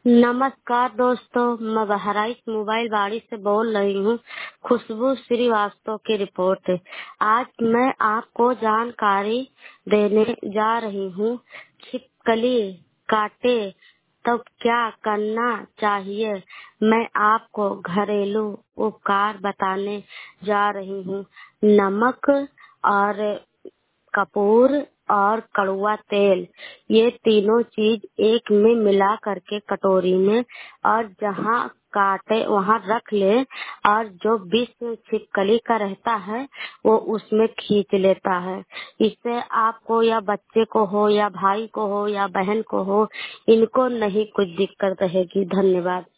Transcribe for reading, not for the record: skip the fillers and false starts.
नमस्कार दोस्तों, मैं बहराइच मोबाइल बाड़ी से बोल रही हूँ। खुशबू श्रीवास्तव की रिपोर्ट है। आज मैं आपको जानकारी देने जा रही हूँ। छिपकली काटे तब क्या करना चाहिए। मैं आपको घरेलू उपचार बताने जा रही हूँ। नमक और कपूर और कड़वा तेल, ये तीनों चीज एक में मिला करके कटोरी में और जहाँ काटे वहाँ रख ले और जो विष छिपकली का रहता है वो उसमें खींच लेता है। इससे आपको या बच्चे को हो या भाई को हो या बहन को हो, इनको नहीं कुछ दिक्कत रहेगी। धन्यवाद।